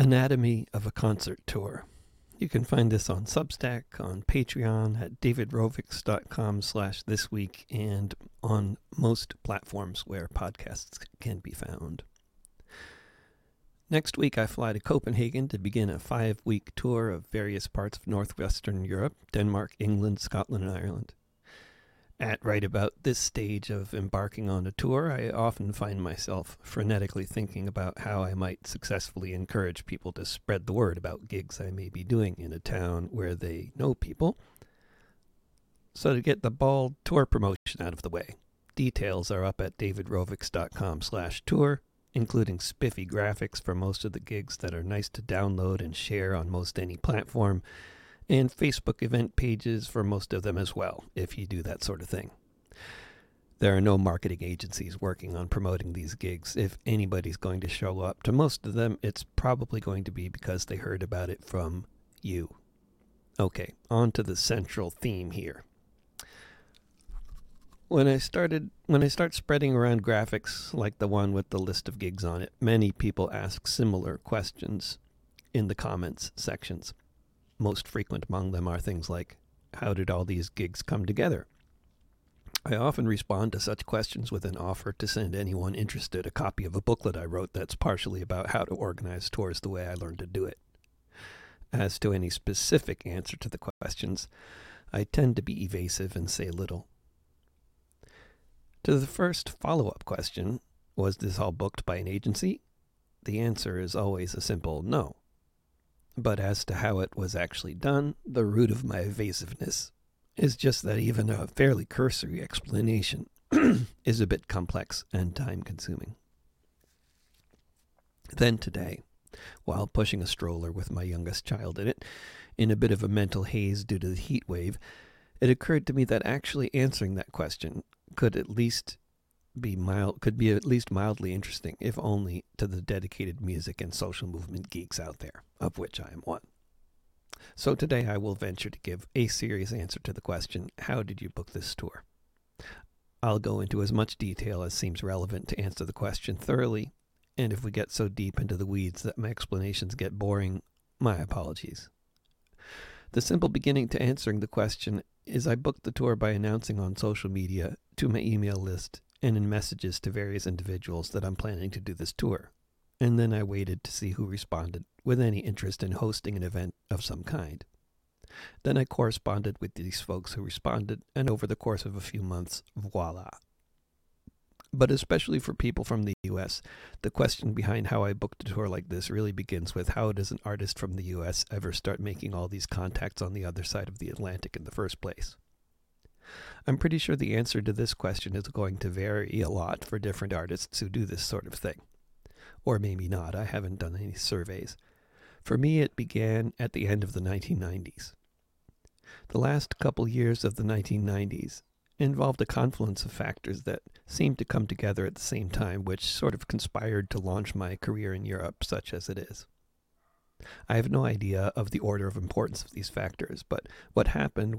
Anatomy of a Concert Tour. You can find this on Substack, on Patreon, at davidrovics.com/thisweek, and on most platforms where podcasts can be found. Next week, I fly to Copenhagen to begin a 5-week tour of various parts of northwestern Europe, Denmark, England, Scotland, and Ireland. At right about this stage of embarking on a tour, I often find myself frenetically thinking about how I might successfully encourage people to spread the word about gigs I may be doing in a town where they know people. So to get the bald tour promotion out of the way, details are up at davidrovics.com/tour, including spiffy graphics for most of the gigs that are nice to download and share on most any platform, and Facebook event pages for most of them as well, if you do that sort of thing. There are no marketing agencies working on promoting these gigs. If anybody's going to show up to most of them, it's probably going to be because they heard about it from you. Okay, on to the central theme here. When I start spreading around graphics like the one with the list of gigs on it, many people ask similar questions in the comments sections. Most frequent among them are things like, how did all these gigs come together? I often respond to such questions with an offer to send anyone interested a copy of a booklet I wrote that's partially about how to organize tours the way I learned to do it. As to any specific answer to the questions, I tend to be evasive and say little. To the first follow-up question, was this all booked by an agency? The answer is always a simple no. But as to how it was actually done, the root of my evasiveness is just that even a fairly cursory explanation is a bit complex and time-consuming. Then today, while pushing a stroller with my youngest child in it, in a bit of a mental haze due to the heat wave, it occurred to me that actually answering that question could be at least mildly interesting, if only to the dedicated music and social movement geeks out there, of which I am one. So today I will venture to give a serious answer to the question, how did you book this tour? I'll go into as much detail as seems relevant to answer the question thoroughly, and if we get so deep into the weeds that my explanations get boring, my apologies. The simple beginning to answering the question is I booked the tour by announcing on social media, to my email list, and in messages to various individuals that I'm planning to do this tour. And then I waited to see who responded with any interest in hosting an event of some kind. Then I corresponded with these folks who responded, and over the course of a few months, voila. But especially for people from the U.S., the question behind how I booked a tour like this really begins with how does an artist from the U.S. ever start making all these contacts on the other side of the Atlantic in the first place? I'm pretty sure the answer to this question is going to vary a lot for different artists who do this sort of thing. Or maybe not, I haven't done any surveys. For me, it began at the end of the 1990s. The last couple years of the 1990s involved a confluence of factors that seemed to come together at the same time, which sort of conspired to launch my career in Europe, such as it is. I have no idea of the order of importance of these factors, but what happened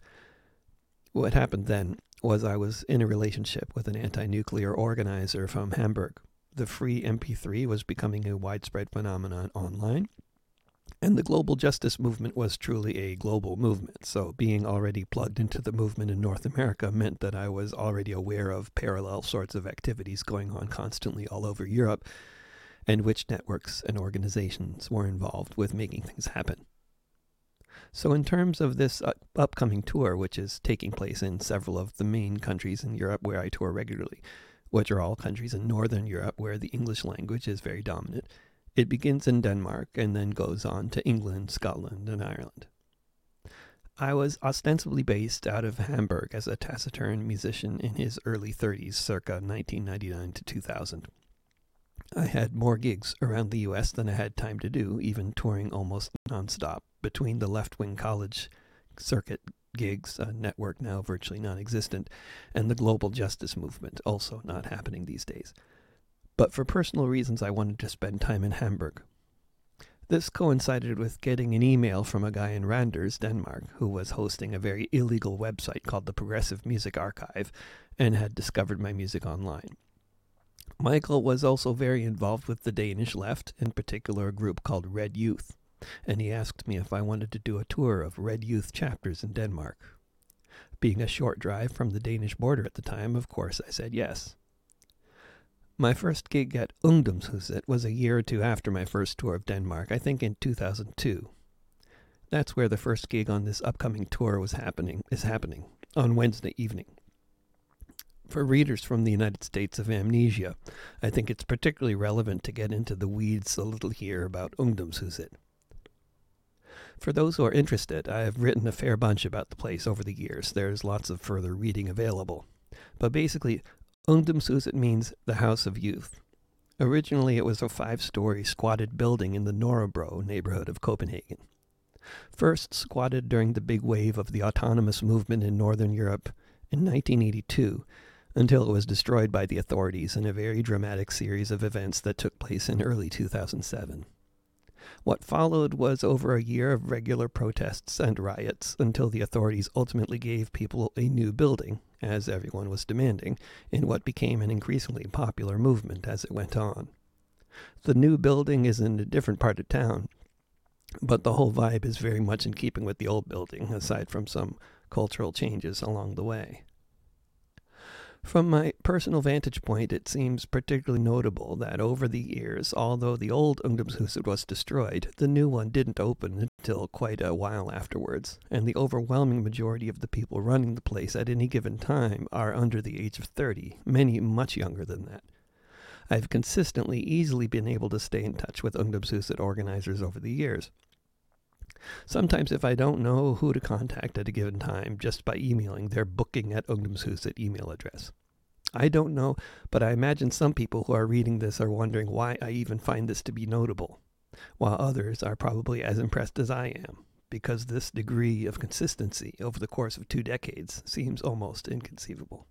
then was I was in a relationship with an anti-nuclear organizer from Hamburg. The free MP3 was becoming a widespread phenomenon online, and the global justice movement was truly a global movement. So being already plugged into the movement in North America meant that I was already aware of parallel sorts of activities going on constantly all over Europe, and which networks and organizations were involved with making things happen. So in terms of this upcoming tour, which is taking place in several of the main countries in Europe where I tour regularly, which are all countries in Northern Europe where the English language is very dominant, it begins in Denmark and then goes on to England, Scotland, and Ireland. I was ostensibly based out of Hamburg as a taciturn musician in his early 30s, circa 1999 to 2000. I had more gigs around the U.S. than I had time to do, even touring almost nonstop between the left-wing college circuit gigs, a network now virtually non-existent, and the global justice movement, also not happening these days. But for personal reasons, I wanted to spend time in Hamburg. This coincided with getting an email from a guy in Randers, Denmark, who was hosting a very illegal website called the Progressive Music Archive and had discovered my music online. Michael was also very involved with the Danish left, in particular a group called Red Youth, and he asked me if I wanted to do a tour of Red Youth chapters in Denmark. Being a short drive from the Danish border at the time, of course I said yes. My first gig at Ungdomshuset was a year or two after my first tour of Denmark, I think in 2002. That's where the first gig on this upcoming tour is happening, on Wednesday evening. For readers from the United States of Amnesia, I think it's particularly relevant to get into the weeds a little here about Ungdomshuset. For those who are interested, I have written a fair bunch about the place over the years. There's lots of further reading available. But basically, Ungdomshuset means the House of Youth. Originally, it was a 5-story squatted building in the Nørrebro neighborhood of Copenhagen. First squatted during the big wave of the autonomous movement in Northern Europe in 1982, until it was destroyed by the authorities in a very dramatic series of events that took place in early 2007. What followed was over a year of regular protests and riots until the authorities ultimately gave people a new building, as everyone was demanding, in what became an increasingly popular movement as it went on. The new building is in a different part of town, but the whole vibe is very much in keeping with the old building, aside from some cultural changes along the way. From my personal vantage point, it seems particularly notable that over the years, although the old Ungdomshuset was destroyed, the new one didn't open until quite a while afterwards, and the overwhelming majority of the people running the place at any given time are under the age of 30, many much younger than that. I've consistently easily been able to stay in touch with Ungdomshuset organizers over the years. Sometimes if I don't know who to contact at a given time, just by emailing their booking@ungdomshuset email address. I don't know, but I imagine some people who are reading this are wondering why I even find this to be notable, while others are probably as impressed as I am, because this degree of consistency over the course of 2 decades seems almost inconceivable.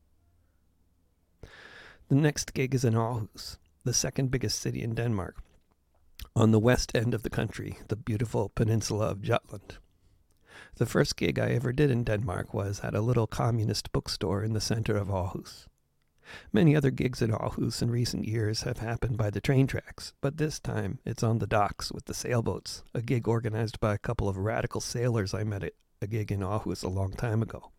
The next gig is in Aarhus, the second biggest city in Denmark, on the west end of the country, the beautiful peninsula of Jutland. The first gig I ever did in Denmark was at a little communist bookstore in the center of Aarhus. Many other gigs in Aarhus in recent years have happened by the train tracks, but this time it's on the docks with the sailboats, a gig organized by a couple of radical sailors I met at a gig in Aarhus a long time ago.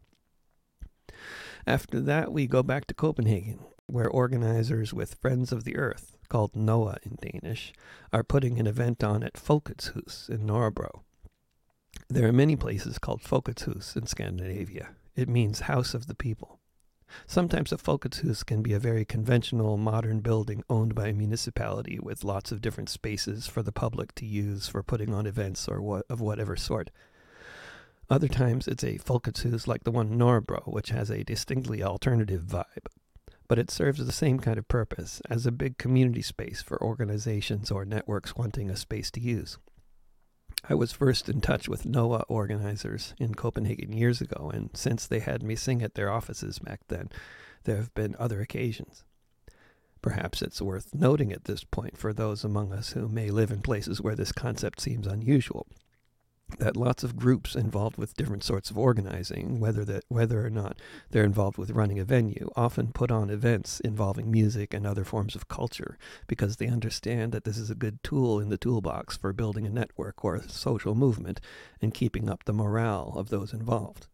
After that, we go back to Copenhagen, where organizers with Friends of the Earth, called NOAH in Danish, are putting an event on at Folkets Hus in Nørrebro. There are many places called Folkets Hus in Scandinavia. It means House of the People. Sometimes a Folkets Hus can be a very conventional, modern building owned by a municipality with lots of different spaces for the public to use for putting on events of whatever sort. Other times it's a Folkets Hus like the one in Nørrebro, which has a distinctly alternative vibe. But it serves the same kind of purpose as a big community space for organizations or networks wanting a space to use. I was first in touch with NOAH organizers in Copenhagen years ago, and since they had me sing at their offices back then, there have been other occasions. Perhaps it's worth noting at this point for those among us who may live in places where this concept seems unusual, that lots of groups involved with different sorts of organizing, whether or not they're involved with running a venue, often put on events involving music and other forms of culture because they understand that this is a good tool in the toolbox for building a network or a social movement and keeping up the morale of those involved.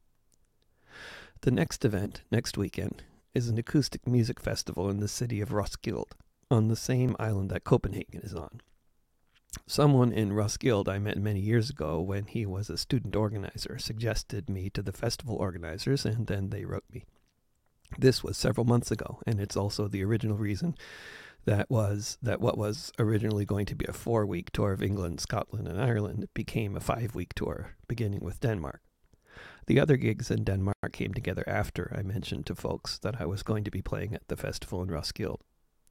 The next event, next weekend, is an acoustic music festival in the city of Roskilde, on the same island that Copenhagen is on. Someone in Roskilde I met many years ago when he was a student organizer suggested me to the festival organizers, and then they wrote me. This was several months ago, and it's also the original reason that what was originally going to be a 4-week tour of England, Scotland, and Ireland became a 5-week tour, beginning with Denmark. The other gigs in Denmark came together after I mentioned to folks that I was going to be playing at the festival in Roskilde.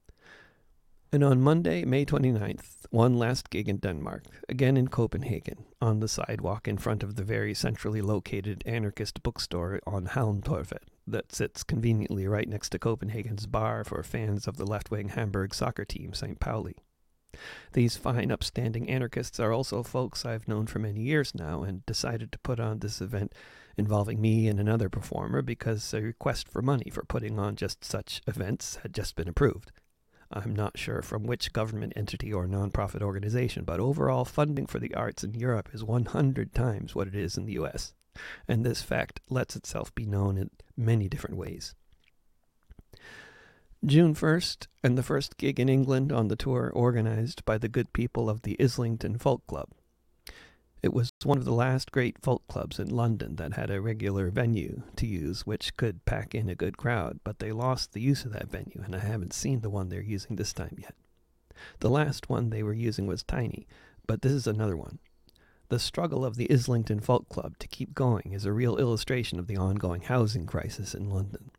And on Monday, May 29th, one last gig in Denmark, again in Copenhagen, on the sidewalk in front of the very centrally located anarchist bookstore on Halmtorvet that sits conveniently right next to Copenhagen's bar for fans of the left-wing Hamburg soccer team, St. Pauli. These fine, upstanding anarchists are also folks I've known for many years now and decided to put on this event involving me and another performer because a request for money for putting on just such events had just been approved. I'm not sure from which government entity or nonprofit organization, but overall funding for the arts in Europe is 100 times what it is in the US, and this fact lets itself be known in many different ways. June 1st, and the first gig in England on the tour organized by the good people of the Islington Folk Club. It was one of the last great folk clubs in London that had a regular venue to use, which could pack in a good crowd, but they lost the use of that venue, and I haven't seen the one they're using this time yet. The last one they were using was tiny, but this is another one. The struggle of the Islington Folk Club to keep going is a real illustration of the ongoing housing crisis in London.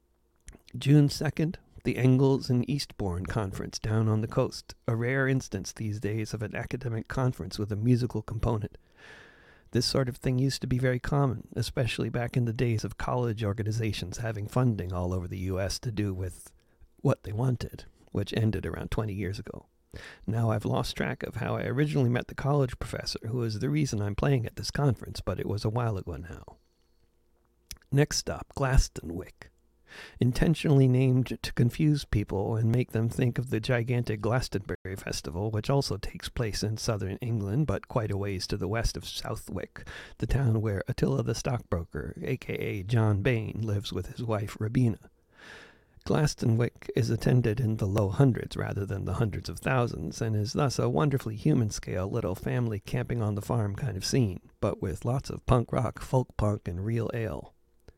June 2nd, the Engels and Eastbourne Conference down on the coast, a rare instance these days of an academic conference with a musical component. This sort of thing used to be very common, especially back in the days of college organizations having funding all over the U.S. to do with what they wanted, which ended around 20 years ago. Now I've lost track of how I originally met the college professor who is the reason I'm playing at this conference, but it was a while ago now. Next stop, Glastonwick. Intentionally named to confuse people and make them think of the gigantic Glastonbury Festival, which also takes place in southern England, but quite a ways to the west of Southwick, the town where Attila the stockbroker, a.k.a. John Bain, lives with his wife Rabina. Glastonwick is attended in the low hundreds rather than the hundreds of thousands, and is thus a wonderfully human-scale little family camping on the farm kind of scene, but with lots of punk rock, folk punk, and real ale.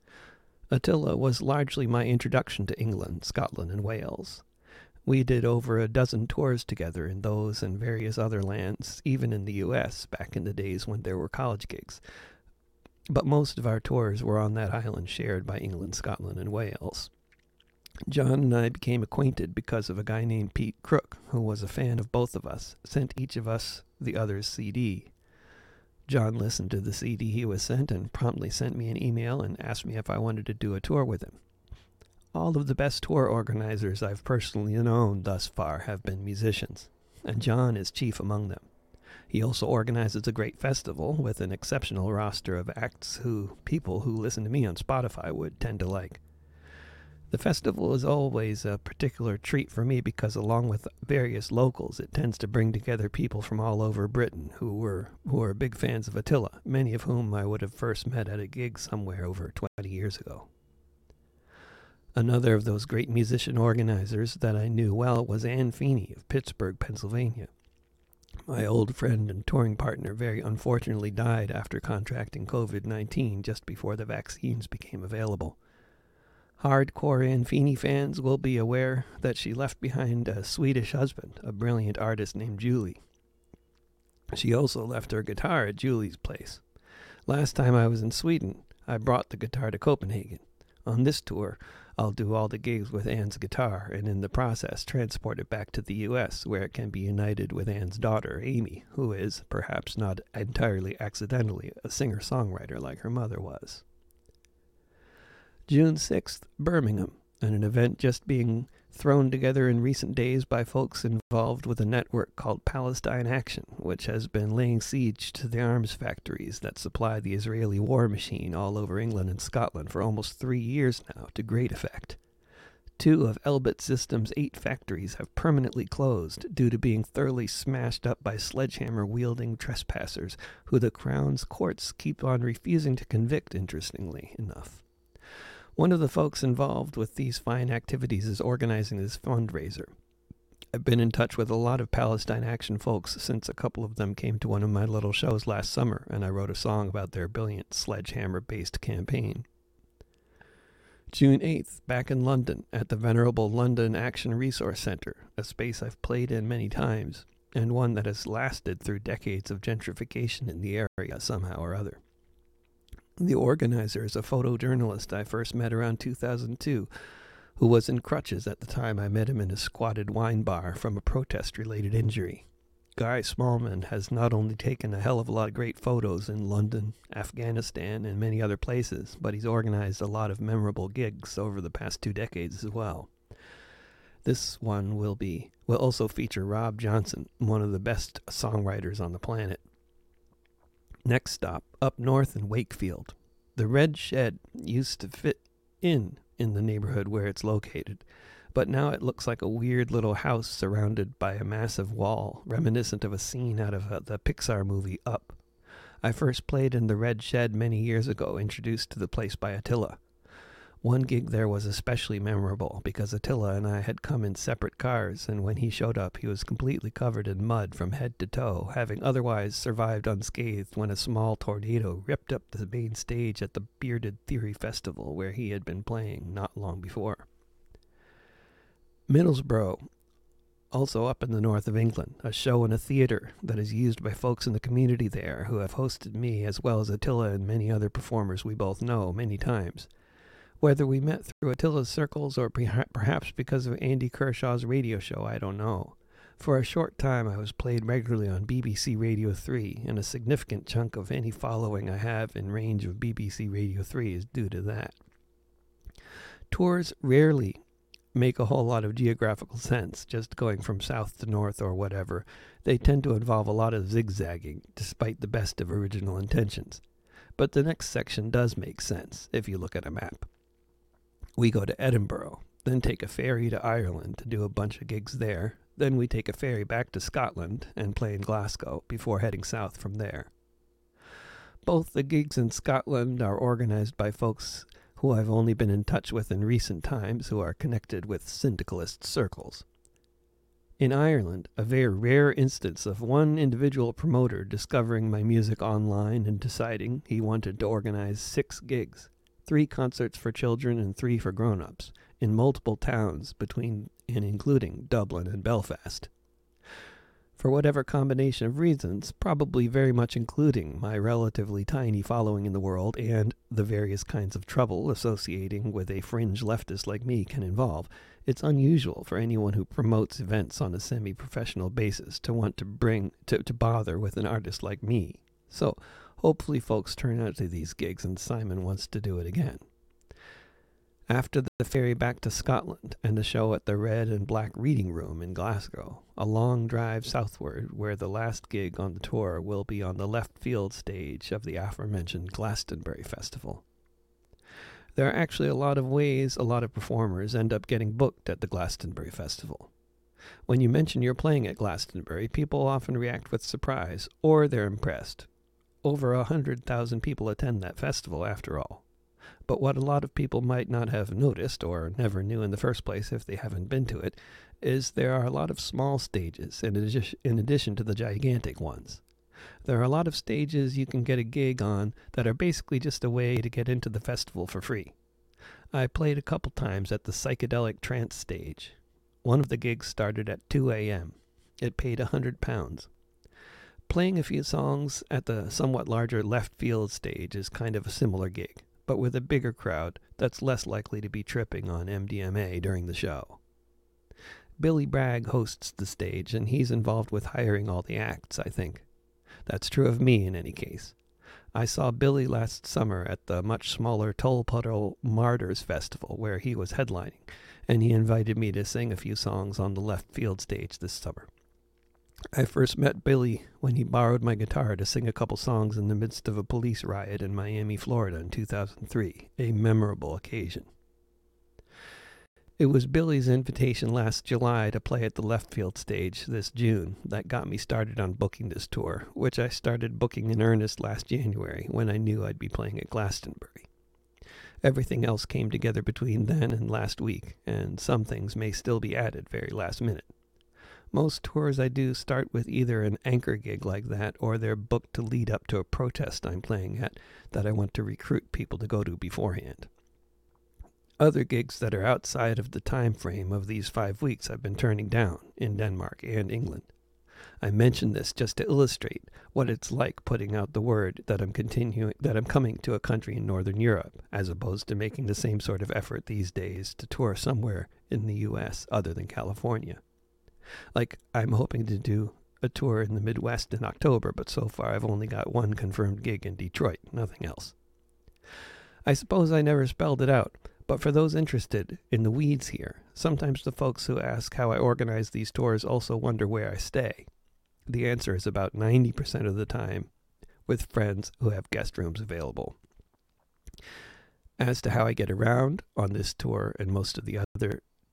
Attila was largely my introduction to England, Scotland, and Wales. We did over a dozen tours together in those and various other lands, even in the U.S., back in the days when there were college gigs. But most of our tours were on that island shared by England, Scotland, and Wales. John and I became acquainted because of a guy named Pete Crook, who was a fan of both of us, sent each of us the other's CD. John listened to the CD he was sent and promptly sent me an email and asked me if I wanted to do a tour with him. All of the best tour organizers I've personally known thus far have been musicians, and John is chief among them. He also organizes a great festival with an exceptional roster of acts who people who listen to me on Spotify would tend to like. The festival is always a particular treat for me because along with various locals, it tends to bring together people from all over Britain who are big fans of Attila, many of whom I would have first met at a gig somewhere over 20 years ago. Another of those great musician organizers that I knew well was Ann Feeney of Pittsburgh, Pennsylvania. My old friend and touring partner very unfortunately died after contracting COVID-19 just before the vaccines became available. Hardcore Ann Feeney fans will be aware that she left behind a Swedish husband, a brilliant artist named Julie. She also left her guitar at Julie's place. Last time I was in Sweden, I brought the guitar to Copenhagen. On this tour, I'll do all the gigs with Ann's guitar, and in the process transport it back to the U.S., where it can be united with Ann's daughter, Amy, who is, perhaps not entirely accidentally, a singer-songwriter like her mother was. June 6th, Birmingham, and an event just being thrown together in recent days by folks involved with a network called Palestine Action, which has been laying siege to the arms factories that supply the Israeli war machine all over England and Scotland for almost 3 years now, to great effect. 2 of Elbit Systems' 8 factories have permanently closed due to being thoroughly smashed up by sledgehammer-wielding trespassers, who the Crown's courts keep on refusing to convict, interestingly enough. One of the folks involved with these fine activities is organizing this fundraiser. I've been in touch with a lot of Palestine Action folks since a couple of them came to one of my little shows last summer, and I wrote a song about their brilliant sledgehammer-based campaign. June 8th, back in London, at the venerable London Action Resource Centre, a space I've played in many times, and one that has lasted through decades of gentrification in the area somehow or other. The organizer is a photojournalist I first met around 2002, who was in crutches at the time I met him in a squatted wine bar from a protest-related injury. Guy Smallman has not only taken a hell of a lot of great photos in London, Afghanistan, and many other places, but he's organized a lot of memorable gigs over the past 2 decades as well. This one will also feature Rob Johnson, one of the best songwriters on the planet. Next stop, up north in Wakefield. The Red Shed used to fit in the neighborhood where it's located, but now it looks like a weird little house surrounded by a massive wall, reminiscent of a scene out of the Pixar movie Up. I first played in the Red Shed many years ago, introduced to the place by Attila. One gig there was especially memorable because Attila and I had come in separate cars, and when he showed up, he was completely covered in mud from head to toe, having otherwise survived unscathed when a small tornado ripped up the main stage at the Bearded Theory Festival where he had been playing not long before. Middlesbrough, also up in the north of England, a show in a theatre that is used by folks in the community there who have hosted me as well as Attila and many other performers we both know many times. Whether we met through Attila's circles or perhaps because of Andy Kershaw's radio show, I don't know. For a short time I was played regularly on BBC Radio 3, and a significant chunk of any following I have in range of BBC Radio 3 is due to that. Tours rarely make a whole lot of geographical sense, just going from south to north or whatever. They tend to involve a lot of zigzagging, despite the best of original intentions. But the next section does make sense, if you look at a map. We go to Edinburgh, then take a ferry to Ireland to do a bunch of gigs there. Then we take a ferry back to Scotland and play in Glasgow before heading south from there. Both the gigs in Scotland are organized by folks who I've only been in touch with in recent times who are connected with syndicalist circles. In Ireland, a very rare instance of one individual promoter discovering my music online and deciding he wanted to organize 6 gigs. 3 concerts for children and 3 for grown-ups, in multiple towns between and including Dublin and Belfast. For whatever combination of reasons, probably very much including my relatively tiny following in the world and the various kinds of trouble associating with a fringe leftist like me can involve, it's unusual for anyone who promotes events on a semi-professional basis to want to bother with an artist like me. So, hopefully folks turn out to these gigs and Simon wants to do it again. After the ferry back to Scotland and a show at the Red and Black Reading Room in Glasgow, a long drive southward where the last gig on the tour will be on the left field stage of the aforementioned Glastonbury Festival. There are actually a lot of ways a lot of performers end up getting booked at the Glastonbury Festival. When you mention you're playing at Glastonbury, people often react with surprise, or they're impressed. Over 100,000 people attend that festival, after all. But what a lot of people might not have noticed, or never knew in the first place if they haven't been to it, is there are a lot of small stages in addition to the gigantic ones. There are a lot of stages you can get a gig on that are basically just a way to get into the festival for free. I played a couple times at the Psychedelic Trance stage. One of the gigs started at 2 a.m. It paid £100. Playing a few songs at the somewhat larger left field stage is kind of a similar gig, but with a bigger crowd that's less likely to be tripping on MDMA during the show. Billy Bragg hosts the stage, and he's involved with hiring all the acts, I think. That's true of me in any case. I saw Billy last summer at the much smaller Tolpuddle Martyrs Festival where he was headlining, and he invited me to sing a few songs on the left field stage this summer. I first met Billy when he borrowed my guitar to sing a couple songs in the midst of a police riot in Miami, Florida in 2003, a memorable occasion. It was Billy's invitation last July to play at the left field stage this June that got me started on booking this tour, which I started booking in earnest last January when I knew I'd be playing at Glastonbury. Everything else came together between then and last week, and some things may still be added very last minute. Most tours I do start with either an anchor gig like that or they're booked to lead up to a protest I'm playing at that I want to recruit people to go to beforehand. Other gigs that are outside of the time frame of these 5 weeks I've been turning down in Denmark and England. I mention this just to illustrate what it's like putting out the word that I'm coming to a country in Northern Europe, as opposed to making the same sort of effort these days to tour somewhere in the U.S. other than California. Like, I'm hoping to do a tour in the Midwest in October, but so far I've only got one confirmed gig in Detroit, nothing else. I suppose I never spelled it out, but for those interested in the weeds here, sometimes the folks who ask how I organize these tours also wonder where I stay. The answer is about 90% of the time with friends who have guest rooms available. As to how I get around on this tour and most of the other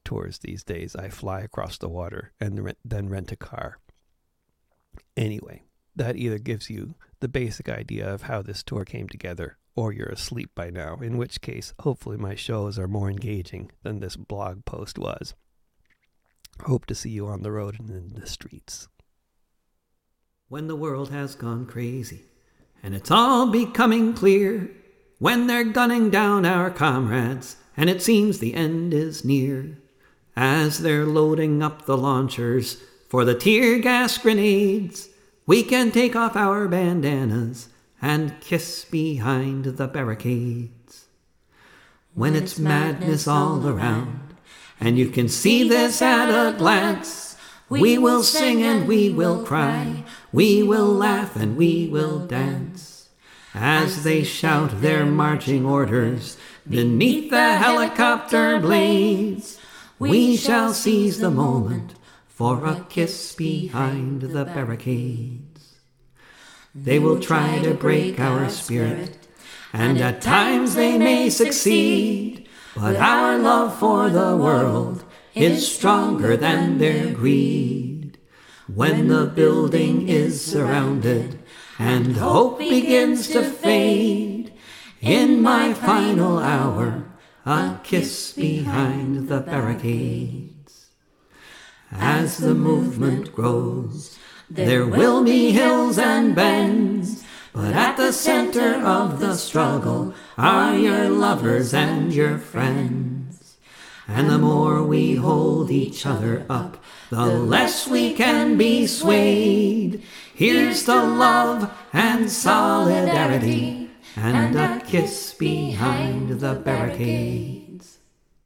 tours these days. I fly across the water and then rent a car. Anyway, that either gives you the basic idea of how this tour came together, or you're asleep by now, in which case, hopefully my shows are more engaging than this blog post was. Hope to see you on the road and in the streets. When the world has gone crazy, and it's all becoming clear, when they're gunning down our comrades, and it seems the end is near, as they're loading up the launchers for the tear gas grenades, we can take off our bandanas and kiss behind the barricades. When it's madness all around, and you can see this at a glance, we will sing and we will cry, we will laugh and we will dance, as they shout their marching orders beneath the helicopter blades. We shall seize the moment for a kiss behind the barricades. They will try to break our spirit, and at times they may succeed, but our love for the world is stronger than their greed. When the building is surrounded and hope begins to fade, in my final hour, a kiss behind the barricades. As the movement grows, there will be hills and bends, but at the center of the struggle are your lovers and your friends. And the more we hold each other up, the less we can be swayed. Here's to love and solidarity, and a kiss behind the barricade.